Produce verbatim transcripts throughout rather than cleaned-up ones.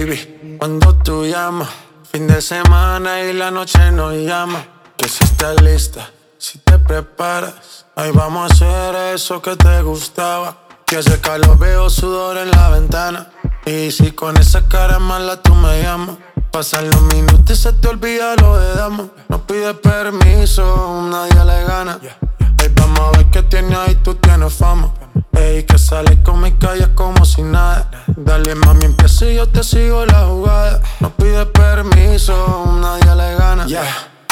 baby, cuando tú llamas, fin de semana y la noche nos llama. Que si estás lista, si te preparas, ahí vamos a hacer eso que te gustaba. Que hace calor, veo sudor en la ventana. Y si con esa cara mala tú me llamas, pasan los minutos y se te olvida lo de dama. No pides permiso, nadie le gana. Ey, vamos a ver qué tienes ahí, tú tienes fama. Ey, que sales con mis calles como si nada. Dale mami, empieza y yo te sigo la jugada. No pides permiso, nadie le gana. Yeah.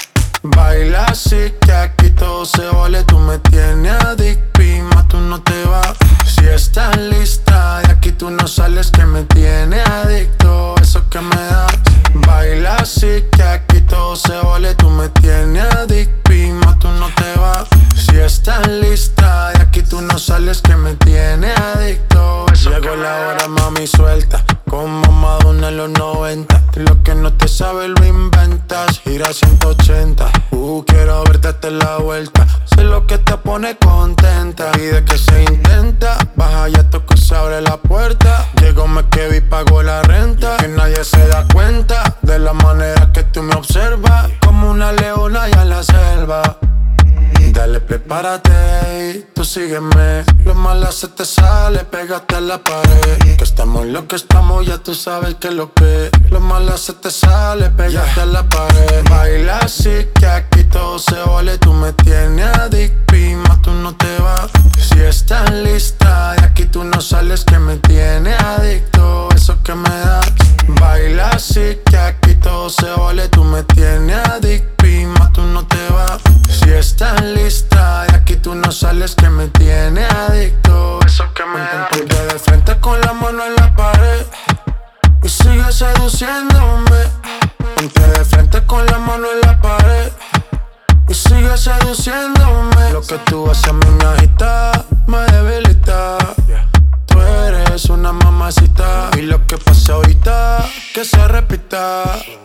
Baila así que aquí todo se vale. Tú me tienes adicto y más tú no te vas. Si estás lista de aquí tú no sales, que me tienes adicto eso que me das. Baila así que aquí todo se vale. Tú me tienes adicto y más tú no te vas. Si estás lista de aquí tú no sales, que me tienes adicto eso. Llegó la hora mami suelta, como Madonna en los noventa. Lo que no te sabes lo inventas. Gira ciento ochenta. Uh, quiero verte hasta la vuelta. Sé lo que te pone contenta. Y de que se intenta, baja ya toco, se abre la puerta. Llego, me quedo y pago la renta. Que nadie se da cuenta de la manera que tú me observas. Como una leona allá en la selva. Dale, prepárate, tú sígueme. Lo malo se te sale, pégate a la pared. Que estamos lo que estamos, ya tú sabes que lo que. Lo malo se te sale, pégate yeah. a la pared. Baila así que aquí todo se vale. Tú me tienes adicto y más tú no te vas. Si estás lista de aquí tú no sales, que me tienes adicto eso que me das. Baila así que aquí todo se vale. Tú me tienes adicto y más tú no te vas. Si estás lista de aquí tú no sales, que me tienes adicto eso que me da. Ponte de frente con la mano en la pared y sigue seduciéndome. Ponte de frente con la mano en la pared y sigue seduciéndome. Lo que tú haces a mí me agita, me debilita. Tú eres una mamacita y lo que pasa ahorita que se repita.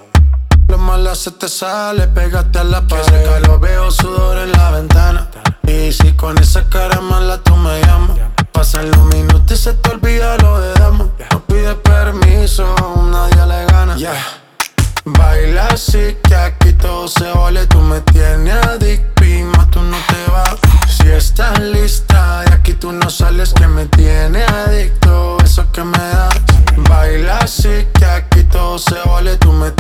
Lo malo se te sale, pégate a la pared. Que cerca lo veo sudor en la ventana. Y si con esa cara mala tú me llamas, pasan los minutos y se te olvida lo de dama. No pides permiso, nadie le gana. Yeah. Baila así que aquí todo se vale. Tú me tienes adicto y más tú no te vas. Si estás lista de aquí tú no sales, que me tienes adicto eso que me das. Baila así que aquí todo se vale. Tú me